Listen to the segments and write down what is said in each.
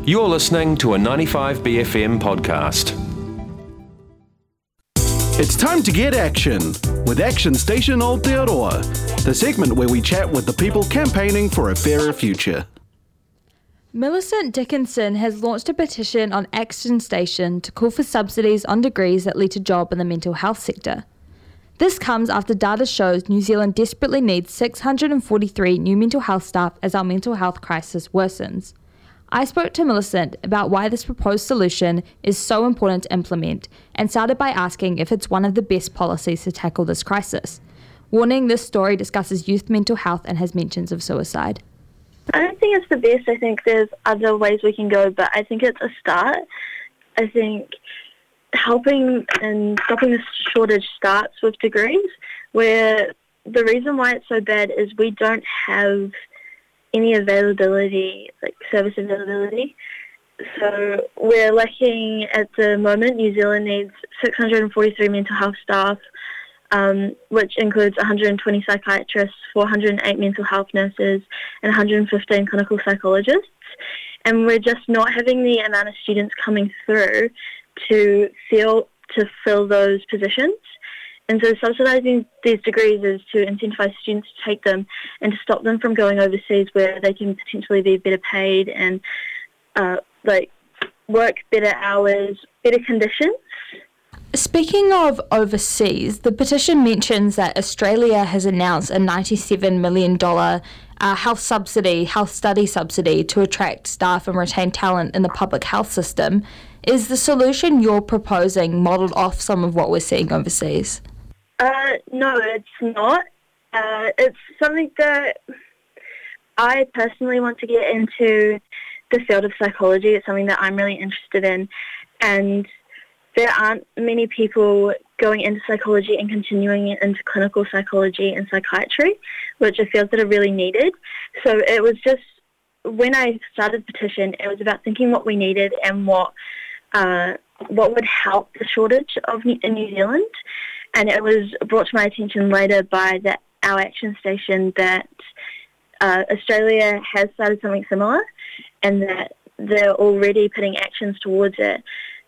You're listening to a 95BFM podcast. It's time to get action with Action Station Aotearoa, the segment where we chat with the people campaigning for a fairer future. Millicent Dickinson has launched a petition on Action Station to call for subsidies on degrees that lead to job in the mental health sector. This comes after data shows New Zealand desperately needs 643 new mental health staff as our mental health crisis worsens. I spoke to Millicent about why this proposed solution is so important to implement and started by asking if it's one of the best policies to tackle this crisis. Warning, this story discusses youth mental health and has mentions of suicide. I don't think it's the best. I think there's other ways we can go, but I think it's a start. I think helping and stopping this shortage starts with degrees, where the reason why it's so bad is we don't have any availability, like service availability. So we're lacking at the moment. New Zealand needs 643 mental health staff, which includes 120 psychiatrists, 408 mental health nurses, and 115 clinical psychologists. And we're just not having the amount of students coming through to fill those positions. And so subsidising these degrees is to incentivise students to take them and to stop them from going overseas where they can potentially be better paid and work better hours, better conditions. Speaking of overseas, the petition mentions that Australia has announced a $97 million health study subsidy to attract staff and retain talent in the public health system. Is the solution you're proposing modelled off some of what we're seeing overseas? No, it's not. It's something that I personally want to get into the field of psychology. It's something that I'm really interested in, and there aren't many people going into psychology and continuing into clinical psychology and psychiatry, which are fields that are really needed. So it was just, when I started the petition, it was about thinking what we needed and what would help the shortage in New Zealand. And it was brought to my attention later by our Action Station that Australia has started something similar and that they're already putting actions towards it.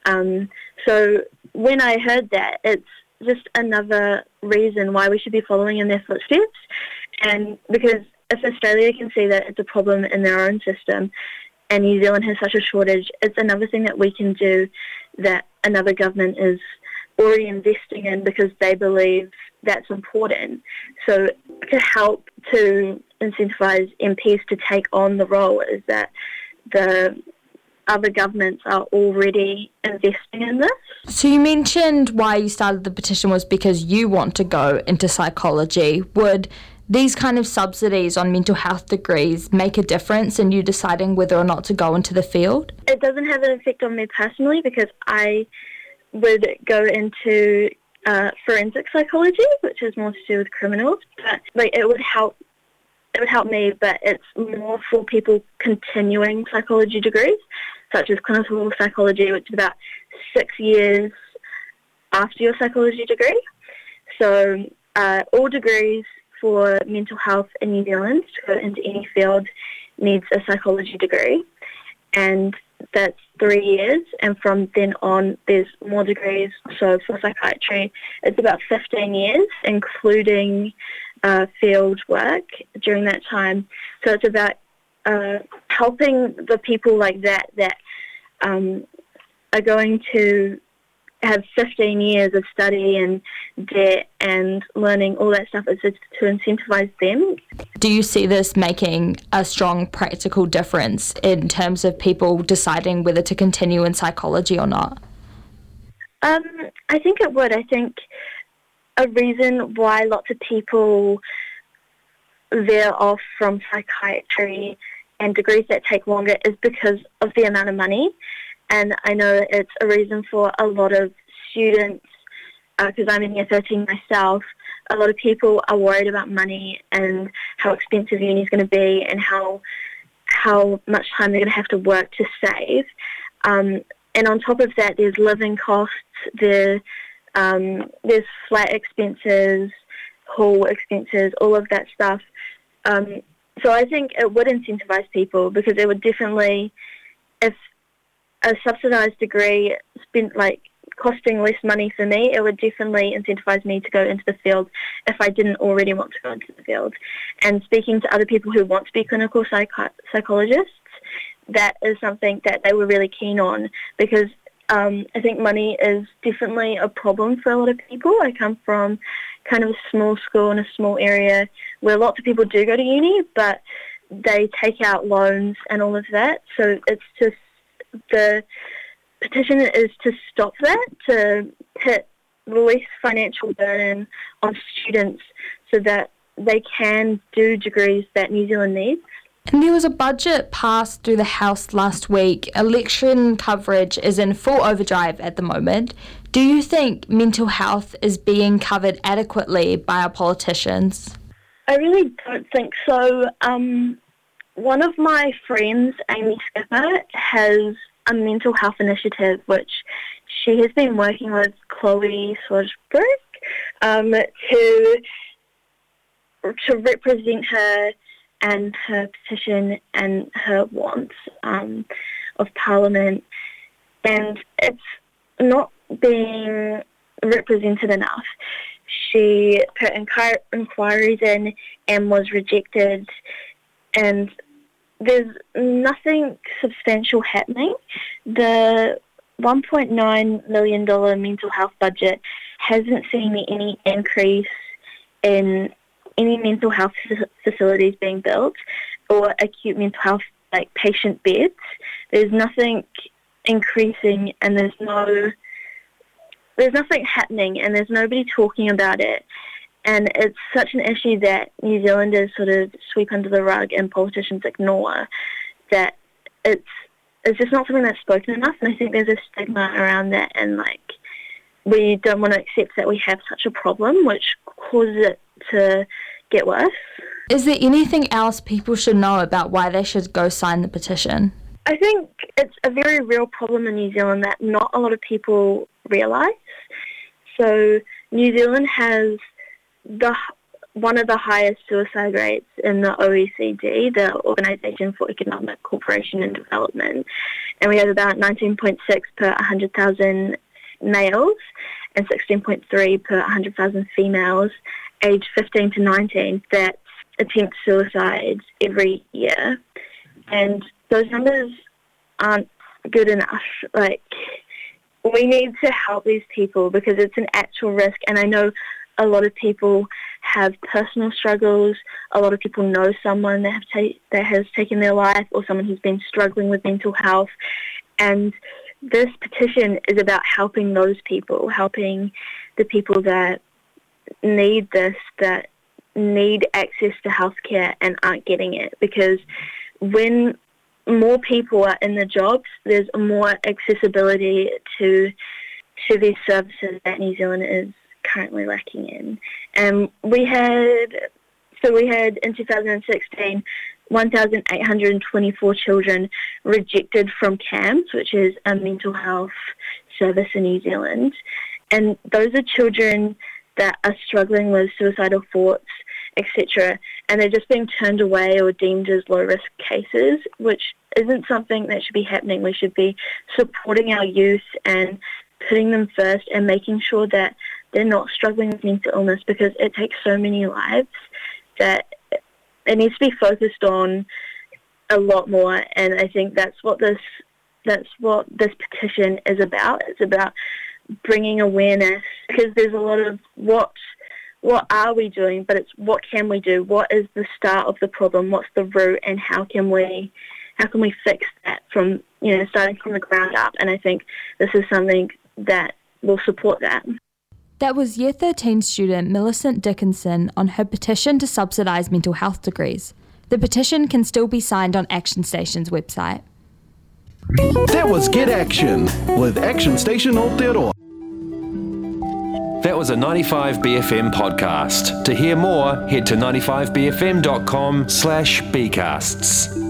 So when I heard that, it's just another reason why we should be following in their footsteps. And because if Australia can see that it's a problem in their own system and New Zealand has such a shortage, it's another thing that we can do that another government is already investing in because they believe that's important. So to help to incentivise MPs to take on the role is that the other governments are already investing in this. So you mentioned why you started the petition was because you want to go into psychology. Would these kind of subsidies on mental health degrees make a difference in you deciding whether or not to go into the field? It doesn't have an effect on me personally because I would go into forensic psychology, which is more to do with criminals. But it would help me, but it's more for people continuing psychology degrees, such as clinical psychology, which is about 6 years after your psychology degree. So all degrees for mental health in New Zealand to go into any field needs a psychology degree, and that's 3 years, and from then on there's more degrees. So for psychiatry it's about 15 years, including field work during that time. So it's about helping the people like that are going to have 15 years of study and debt and learning, all that stuff. It's to incentivise them. Do you see this making a strong practical difference in terms of people deciding whether to continue in psychology or not? I think it would. I think a reason why lots of people veer off from psychiatry and degrees that take longer is because of the amount of money. And I know it's a reason for a lot of students, because I'm in year 13 myself, a lot of people are worried about money and how expensive uni is going to be and how much time they're going to have to work to save. And on top of that, there's living costs, there's flat expenses, hall expenses, all of that stuff. So I think it would incentivise people because it would definitely, if a subsidised degree spent costing less money for me, it would definitely incentivise me to go into the field if I didn't already want to go into the field. And speaking to other people who want to be clinical psychologists, that is something that they were really keen on, because I think money is definitely a problem for a lot of people. I come from kind of a small school in a small area where lots of people do go to uni, but they take out loans and all of that. So it's just the petition is to stop that, to put less financial burden on students so that they can do degrees that New Zealand needs. And there was a budget passed through the House last week. Election coverage is in full overdrive at the moment. Do you think mental health is being covered adequately by our politicians? I really don't think so. One of my friends, Amy Skipper, has a mental health initiative which she has been working with Chloe Swagsberg to represent her and her petition and her wants of Parliament, and it's not being represented enough. She put inquiries in and was rejected, and there's nothing substantial happening. The $1.9 million mental health budget hasn't seen any increase in any mental health facilities being built or acute mental health patient beds. There's nothing increasing, and there's nothing happening, and there's nobody talking about it. And it's such an issue that New Zealanders sort of sweep under the rug and politicians ignore, that it's just not something that's spoken enough. And I think there's a stigma around that, and we don't want to accept that we have such a problem, which causes it to get worse. Is there anything else people should know about why they should go sign the petition? I think it's a very real problem in New Zealand that not a lot of people realise. So New Zealand has one of the highest suicide rates in the OECD, the Organisation for Economic Cooperation and Development, and we have about 19.6 per 100,000 males and 16.3 per 100,000 females aged 15 to 19 that attempt suicide every year. And those numbers aren't good enough. We need to help these people because it's an actual risk, and I know a lot of people have personal struggles. A lot of people know someone that has taken their life, or someone who's been struggling with mental health. And this petition is about helping those people, helping the people that need this, that need access to healthcare and aren't getting it. Because when more people are in the jobs, there's more accessibility to these services that New Zealand is currently lacking in. And we had in 2016 1,824 children rejected from CAMHS, which is a mental health service in New Zealand. And those are children that are struggling with suicidal thoughts, etc. And they're just being turned away or deemed as low-risk cases, which isn't something that should be happening. We should be supporting our youth and putting them first and making sure that they're not struggling with mental illness, because it takes so many lives that it needs to be focused on a lot more. And I think that's what this petition is about. It's about bringing awareness, because there's a lot of what are we doing, but it's what can we do? What is the start of the problem? What's the root, and how can we fix that from starting from the ground up? And I think this is something that will support that. That was Year 13 student Millicent Dickinson on her petition to subsidise mental health degrees. The petition can still be signed on Action Station's website. That was Get Action with Action Station Aotearoa. That was a 95BFM podcast. To hear more, head to 95bfm.com/bcasts.